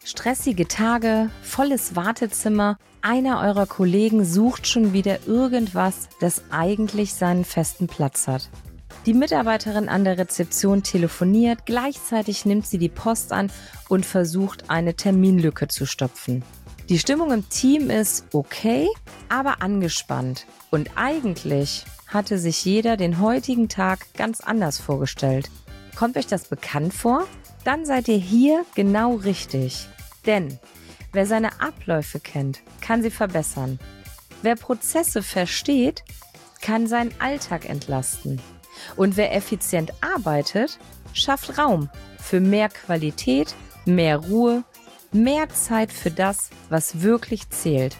Stressige Tage, volles Wartezimmer, einer eurer Kollegen sucht schon wieder irgendwas, das eigentlich seinen festen Platz hat. Die Mitarbeiterin an der Rezeption telefoniert, gleichzeitig nimmt sie die Post an und versucht, eine Terminlücke zu stopfen. Die Stimmung im Team ist okay, aber angespannt. Und eigentlich hatte sich jeder den heutigen Tag ganz anders vorgestellt. Kommt euch das bekannt vor? Dann seid ihr hier genau richtig. Denn wer seine Abläufe kennt, kann sie verbessern. Wer Prozesse versteht, kann seinen Alltag entlasten. Und wer effizient arbeitet, schafft Raum für mehr Qualität, mehr Ruhe, mehr Zeit für das, was wirklich zählt.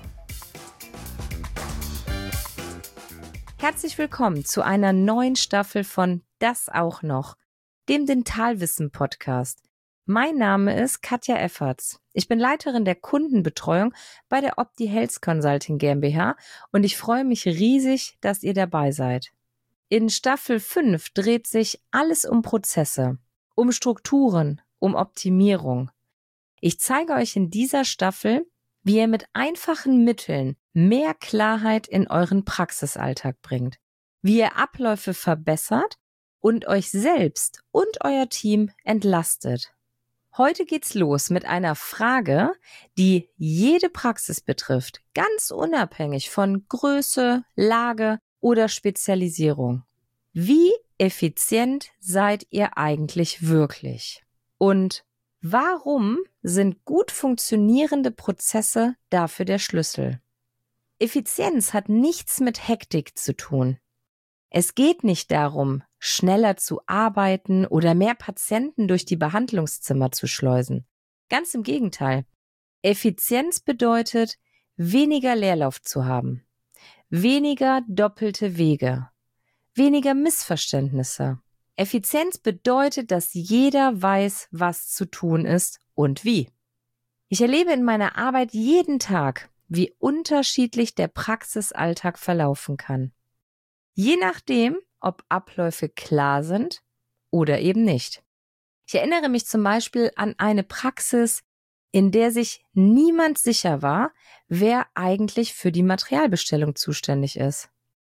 Herzlich willkommen zu einer neuen Staffel von Das auch noch, dem Dentalwissen-Podcast. Mein Name ist Katja Efferts. Ich bin Leiterin der Kundenbetreuung bei der OptiHealth Consulting GmbH und ich freue mich riesig, dass ihr dabei seid. In Staffel 5 dreht sich alles um Prozesse, um Strukturen, um Optimierung. Ich zeige euch in dieser Staffel, wie ihr mit einfachen Mitteln mehr Klarheit in euren Praxisalltag bringt, wie ihr Abläufe verbessert und euch selbst und euer Team entlastet. Heute geht's los mit einer Frage, die jede Praxis betrifft, ganz unabhängig von Größe, Lage oder Spezialisierung. Wie effizient seid ihr eigentlich wirklich? Und warum sind gut funktionierende Prozesse dafür der Schlüssel? Effizienz hat nichts mit Hektik zu tun. Es geht nicht darum, schneller zu arbeiten oder mehr Patienten durch die Behandlungszimmer zu schleusen. Ganz im Gegenteil. Effizienz bedeutet, weniger Leerlauf zu haben, weniger doppelte Wege, weniger Missverständnisse. Effizienz bedeutet, dass jeder weiß, was zu tun ist und wie. Ich erlebe in meiner Arbeit jeden Tag, wie unterschiedlich der Praxisalltag verlaufen kann. Je nachdem, ob Abläufe klar sind oder eben nicht. Ich erinnere mich zum Beispiel an eine Praxis, in der sich niemand sicher war, wer eigentlich für die Materialbestellung zuständig ist.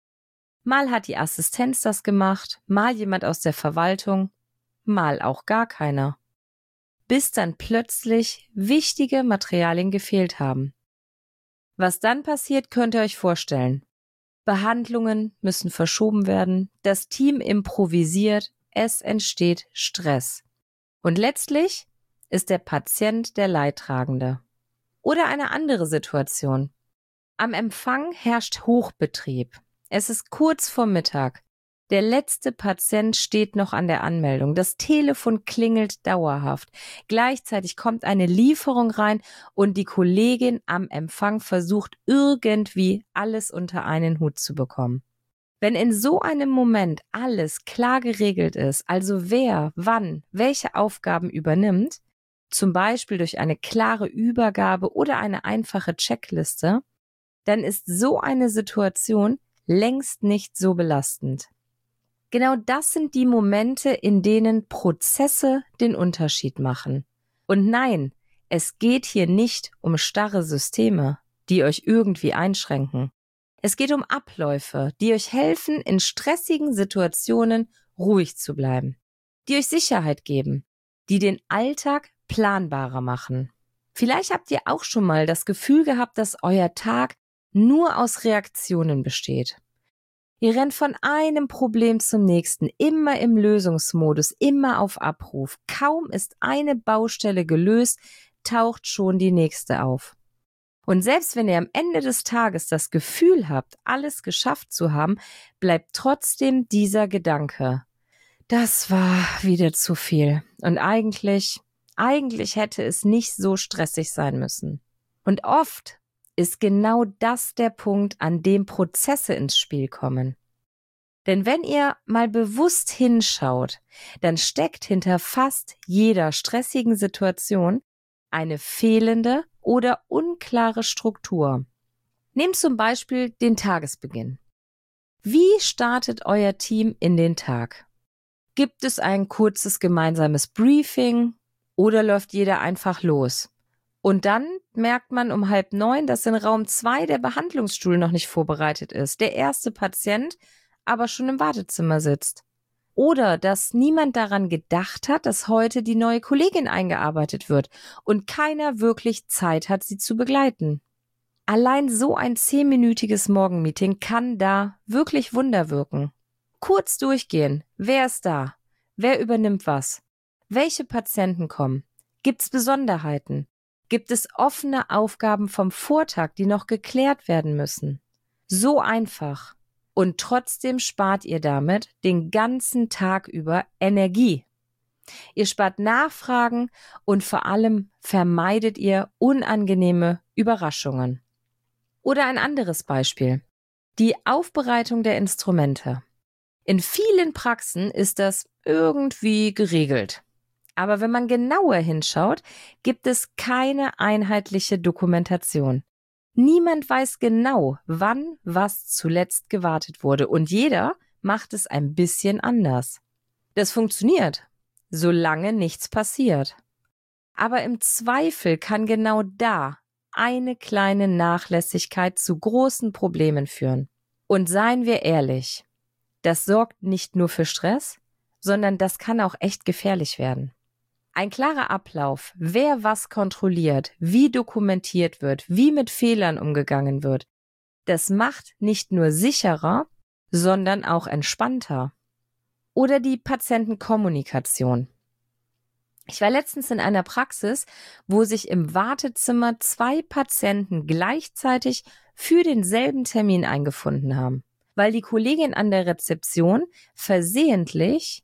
Mal hat die Assistenz das gemacht, mal jemand aus der Verwaltung, mal auch gar keiner. Bis dann plötzlich wichtige Materialien gefehlt haben. Was dann passiert, könnt ihr euch vorstellen. Behandlungen müssen verschoben werden, das Team improvisiert, es entsteht Stress. Und letztlich ist der Patient der Leidtragende. Oder eine andere Situation. Am Empfang herrscht Hochbetrieb. Es ist kurz vor Mittag. Der letzte Patient steht noch an der Anmeldung. Das Telefon klingelt dauerhaft. Gleichzeitig kommt eine Lieferung rein und die Kollegin am Empfang versucht irgendwie alles unter einen Hut zu bekommen. Wenn in so einem Moment alles klar geregelt ist, also wer, wann, welche Aufgaben übernimmt, zum Beispiel durch eine klare Übergabe oder eine einfache Checkliste, dann ist so eine Situation längst nicht so belastend. Genau das sind die Momente, in denen Prozesse den Unterschied machen. Und nein, es geht hier nicht um starre Systeme, die euch irgendwie einschränken. Es geht um Abläufe, die euch helfen, in stressigen Situationen ruhig zu bleiben, die euch Sicherheit geben, die den Alltag planbarer machen. Vielleicht habt ihr auch schon mal das Gefühl gehabt, dass euer Tag nur aus Reaktionen besteht. Ihr rennt von einem Problem zum nächsten, immer im Lösungsmodus, immer auf Abruf. Kaum ist eine Baustelle gelöst, taucht schon die nächste auf. Und selbst wenn ihr am Ende des Tages das Gefühl habt, alles geschafft zu haben, bleibt trotzdem dieser Gedanke: Das war wieder zu viel. Und eigentlich hätte es nicht so stressig sein müssen. Und oft ist genau das der Punkt, an dem Prozesse ins Spiel kommen. Denn wenn ihr mal bewusst hinschaut, dann steckt hinter fast jeder stressigen Situation eine fehlende oder unklare Struktur. Nehmt zum Beispiel den Tagesbeginn. Wie startet euer Team in den Tag? Gibt es ein kurzes gemeinsames Briefing oder läuft jeder einfach los? Und dann merkt man um 8:30, dass in Raum 2 der Behandlungsstuhl noch nicht vorbereitet ist, der erste Patient aber schon im Wartezimmer sitzt. Oder dass niemand daran gedacht hat, dass heute die neue Kollegin eingearbeitet wird und keiner wirklich Zeit hat, sie zu begleiten. Allein so ein 10-minütiges Morgenmeeting kann da wirklich Wunder wirken. Kurz durchgehen. Wer ist da? Wer übernimmt was? Welche Patienten kommen? Gibt's Besonderheiten? Gibt es offene Aufgaben vom Vortag, die noch geklärt werden müssen? So einfach. Und trotzdem spart ihr damit den ganzen Tag über Energie. Ihr spart Nachfragen und vor allem vermeidet ihr unangenehme Überraschungen. Oder ein anderes Beispiel. Die Aufbereitung der Instrumente. In vielen Praxen ist das irgendwie geregelt. Aber wenn man genauer hinschaut, gibt es keine einheitliche Dokumentation. Niemand weiß genau, wann was zuletzt gewartet wurde und jeder macht es ein bisschen anders. Das funktioniert, solange nichts passiert. Aber im Zweifel kann genau da eine kleine Nachlässigkeit zu großen Problemen führen. Und seien wir ehrlich, das sorgt nicht nur für Stress, sondern das kann auch echt gefährlich werden. Ein klarer Ablauf, wer was kontrolliert, wie dokumentiert wird, wie mit Fehlern umgegangen wird, das macht nicht nur sicherer, sondern auch entspannter. Oder die Patientenkommunikation. Ich war letztens in einer Praxis, wo sich im Wartezimmer 2 Patienten gleichzeitig für denselben Termin eingefunden haben, weil die Kollegin an der Rezeption versehentlich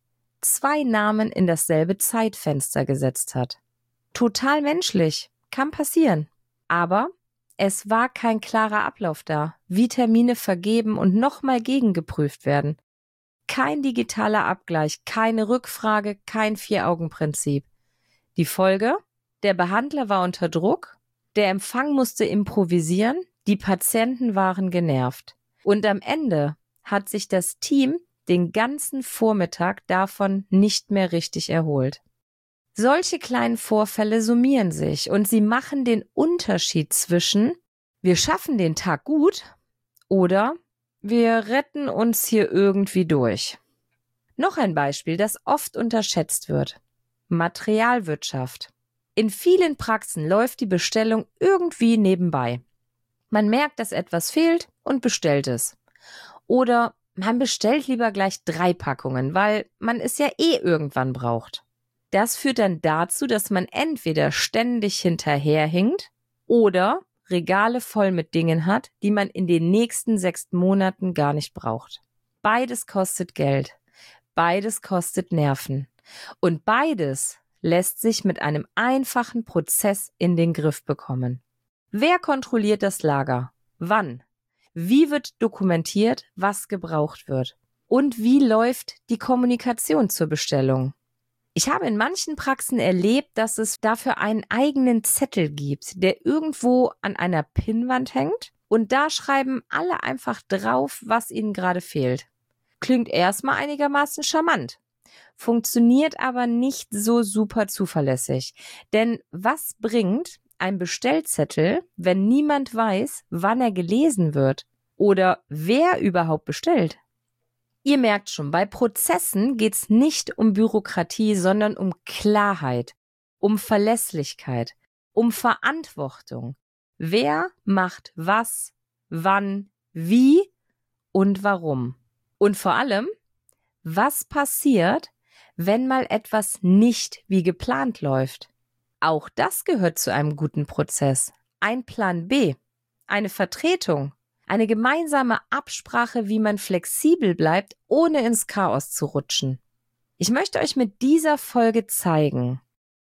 2 Namen in dasselbe Zeitfenster gesetzt hat. Total menschlich, kann passieren. Aber es war kein klarer Ablauf da, wie Termine vergeben und nochmal gegengeprüft werden. Kein digitaler Abgleich, keine Rückfrage, kein 4-Augen-Prinzip. Die Folge? Der Behandler war unter Druck, der Empfang musste improvisieren, die Patienten waren genervt. Und am Ende hat sich das Team den ganzen Vormittag davon nicht mehr richtig erholt. Solche kleinen Vorfälle summieren sich und sie machen den Unterschied zwischen wir schaffen den Tag gut oder wir retten uns hier irgendwie durch. Noch ein Beispiel, das oft unterschätzt wird. Materialwirtschaft. In vielen Praxen läuft die Bestellung irgendwie nebenbei. Man merkt, dass etwas fehlt und bestellt es. Oder man bestellt lieber gleich 3 Packungen, weil man es ja irgendwann braucht. Das führt dann dazu, dass man entweder ständig hinterherhinkt oder Regale voll mit Dingen hat, die man in den nächsten 6 Monaten gar nicht braucht. Beides kostet Geld. Beides kostet Nerven. Und beides lässt sich mit einem einfachen Prozess in den Griff bekommen. Wer kontrolliert das Lager? Wann? Wie wird dokumentiert, was gebraucht wird? Und wie läuft die Kommunikation zur Bestellung? Ich habe in manchen Praxen erlebt, dass es dafür einen eigenen Zettel gibt, der irgendwo an einer Pinnwand hängt und da schreiben alle einfach drauf, was ihnen gerade fehlt. Klingt erstmal einigermaßen charmant, funktioniert aber nicht so super zuverlässig. Denn was bringt ein Bestellzettel, wenn niemand weiß, wann er gelesen wird oder wer überhaupt bestellt? Ihr merkt schon, bei Prozessen geht's nicht um Bürokratie, sondern um Klarheit, um Verlässlichkeit, um Verantwortung. Wer macht was, wann, wie und warum? Und vor allem, was passiert, wenn mal etwas nicht wie geplant läuft? Auch das gehört zu einem guten Prozess. Ein Plan B, eine Vertretung, eine gemeinsame Absprache, wie man flexibel bleibt, ohne ins Chaos zu rutschen. Ich möchte euch mit dieser Folge zeigen,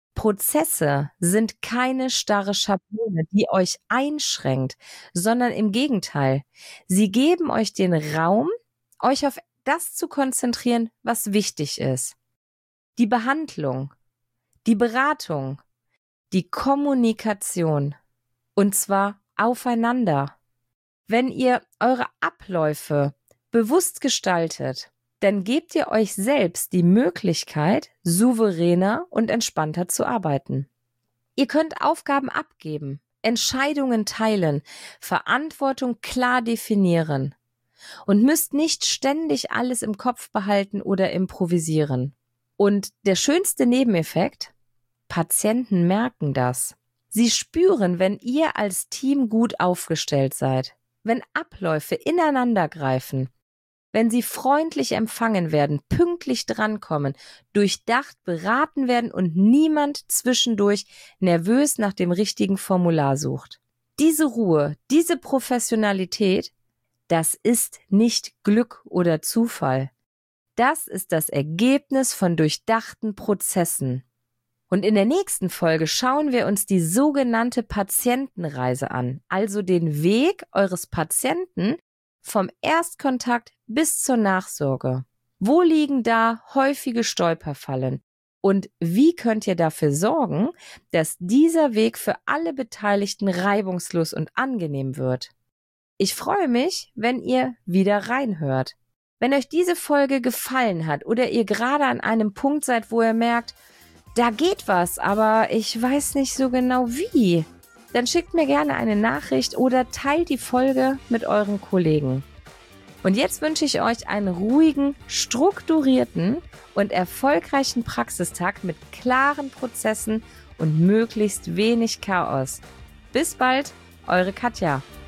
Prozesse sind keine starre Schablone, die euch einschränkt, sondern im Gegenteil. Sie geben euch den Raum, euch auf das zu konzentrieren, was wichtig ist. Die Behandlung, die Beratung, die Kommunikation. Und zwar aufeinander. Wenn ihr eure Abläufe bewusst gestaltet, dann gebt ihr euch selbst die Möglichkeit, souveräner und entspannter zu arbeiten. Ihr könnt Aufgaben abgeben, Entscheidungen teilen, Verantwortung klar definieren und müsst nicht ständig alles im Kopf behalten oder improvisieren. Und der schönste Nebeneffekt: Patienten merken das. Sie spüren, wenn ihr als Team gut aufgestellt seid, wenn Abläufe ineinandergreifen, wenn sie freundlich empfangen werden, pünktlich drankommen, durchdacht beraten werden und niemand zwischendurch nervös nach dem richtigen Formular sucht. Diese Ruhe, diese Professionalität, das ist nicht Glück oder Zufall. Das ist das Ergebnis von durchdachten Prozessen. Und in der nächsten Folge schauen wir uns die sogenannte Patientenreise an, also den Weg eures Patienten vom Erstkontakt bis zur Nachsorge. Wo liegen da häufige Stolperfallen? Und wie könnt ihr dafür sorgen, dass dieser Weg für alle Beteiligten reibungslos und angenehm wird? Ich freue mich, wenn ihr wieder reinhört. Wenn euch diese Folge gefallen hat oder ihr gerade an einem Punkt seid, wo ihr merkt, da geht was, aber ich weiß nicht so genau wie, dann schickt mir gerne eine Nachricht oder teilt die Folge mit euren Kollegen. Und jetzt wünsche ich euch einen ruhigen, strukturierten und erfolgreichen Praxistag mit klaren Prozessen und möglichst wenig Chaos. Bis bald, eure Katja.